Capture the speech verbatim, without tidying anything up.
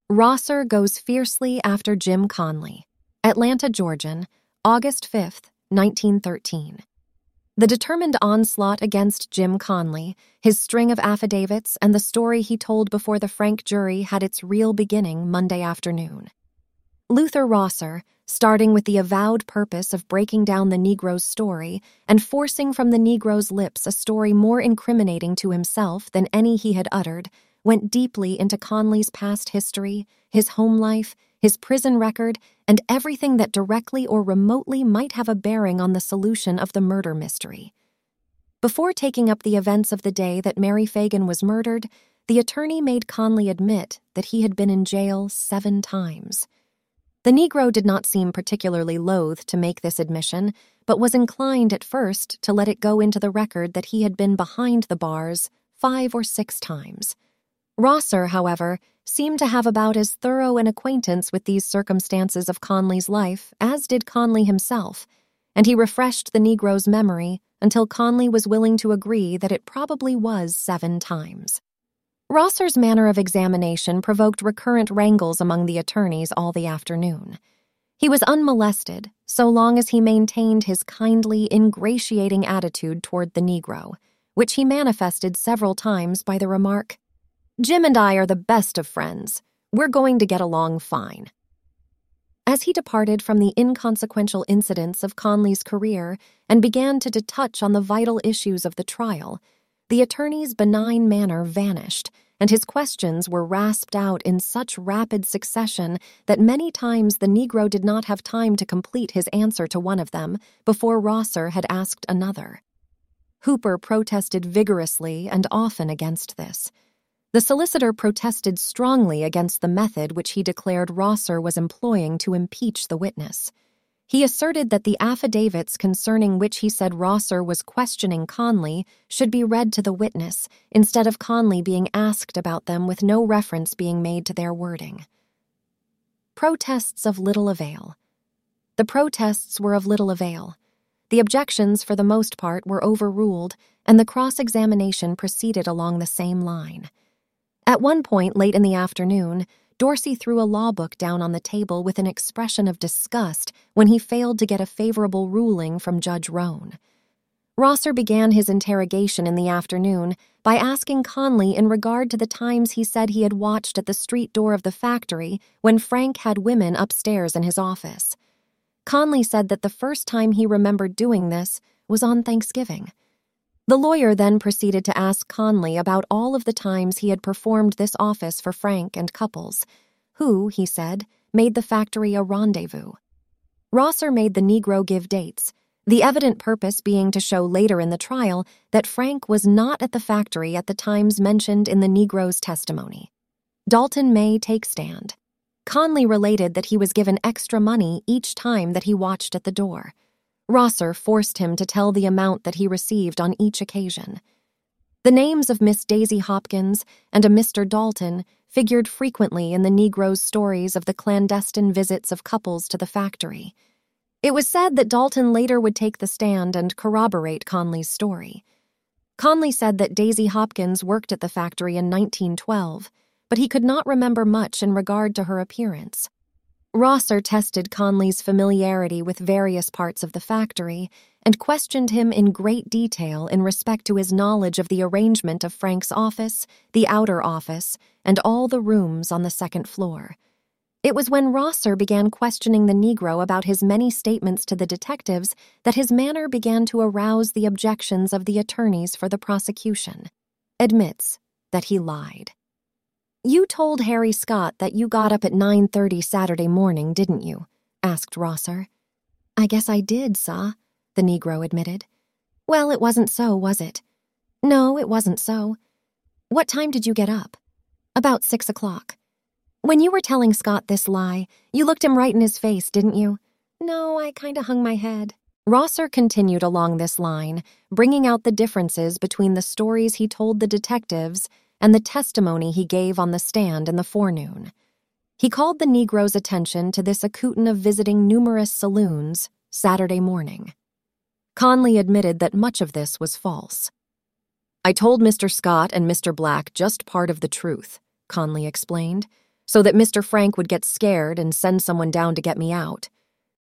Rosser goes fiercely after Jim Conley. Atlanta, Georgia, August fifth, nineteen thirteen. The determined onslaught against Jim Conley, his string of affidavits, and the story he told before the Frank jury had its real beginning Monday afternoon. Luther Rosser, starting with the avowed purpose of breaking down the Negro's story and forcing from the Negro's lips a story more incriminating to himself than any he had uttered, went deeply into Conley's past history, his home life, his prison record, and everything that directly or remotely might have a bearing on the solution of the murder mystery. Before taking up the events of the day that Mary Fagan was murdered, the attorney made Conley admit that he had been in jail seven times. The Negro did not seem particularly loath to make this admission, but was inclined at first to let it go into the record that he had been behind the bars five or six times. Rosser, however, seemed to have about as thorough an acquaintance with these circumstances of Conley's life as did Conley himself, and he refreshed the Negro's memory until Conley was willing to agree that it probably was seven times. Rosser's manner of examination provoked recurrent wrangles among the attorneys all the afternoon. He was unmolested so long as he maintained his kindly, ingratiating attitude toward the Negro, which he manifested several times by the remark, "Jim and I are the best of friends. We're going to get along fine." As he departed from the inconsequential incidents of Conley's career and began to touch on the vital issues of the trial, the attorney's benign manner vanished, and his questions were rasped out in such rapid succession that many times the Negro did not have time to complete his answer to one of them before Rosser had asked another. Hooper protested vigorously and often against this. The solicitor protested strongly against the method which he declared Rosser was employing to impeach the witness. He asserted that the affidavits concerning which he said Rosser was questioning Conley should be read to the witness instead of Conley being asked about them with no reference being made to their wording. Protests of little avail. The protests were of little avail. The objections, for the most part, were overruled, and the cross-examination proceeded along the same line. At one point late in the afternoon, Dorsey threw a law book down on the table with an expression of disgust when he failed to get a favorable ruling from Judge Roan. Rosser began his interrogation in the afternoon by asking Conley in regard to the times he said he had watched at the street door of the factory when Frank had women upstairs in his office. Conley said that the first time he remembered doing this was on Thanksgiving. The lawyer then proceeded to ask Conley about all of the times he had performed this office for Frank and couples, who, he said, made the factory a rendezvous. Rosser made the Negro give dates, the evident purpose being to show later in the trial that Frank was not at the factory at the times mentioned in the Negro's testimony. Dalton may take stand. Conley related that he was given extra money each time that he watched at the door. Rosser forced him to tell the amount that he received on each occasion. The names of Miss Daisy Hopkins and a Mister Dalton figured frequently in the Negro's stories of the clandestine visits of couples to the factory. It was said that Dalton later would take the stand and corroborate Conley's story. Conley said that Daisy Hopkins worked at the factory in nineteen twelve, but he could not remember much in regard to her appearance. Rosser tested Conley's familiarity with various parts of the factory and questioned him in great detail in respect to his knowledge of the arrangement of Frank's office, the outer office, and all the rooms on the second floor. It was when Rosser began questioning the Negro about his many statements to the detectives that his manner began to arouse the objections of the attorneys for the prosecution. Admits that he lied. "You told Harry Scott that you got up at nine thirty Saturday morning, didn't you?" asked Rosser. "I guess I did, sah," the Negro admitted. "Well, it wasn't so, was it?" "No, it wasn't so." "What time did you get up?" "About six o'clock." "When you were telling Scott this lie, you looked him right in his face, didn't you?" "No, I kind of hung my head." Rosser continued along this line, bringing out the differences between the stories he told the detectives and the testimony he gave on the stand in the forenoon. He called the Negro's attention to this accoutant of visiting numerous saloons Saturday morning. Conley admitted that much of this was false. "I told Mister Scott and Mister Black just part of the truth," Conley explained. so that Mister Frank would get scared and send someone down to get me out.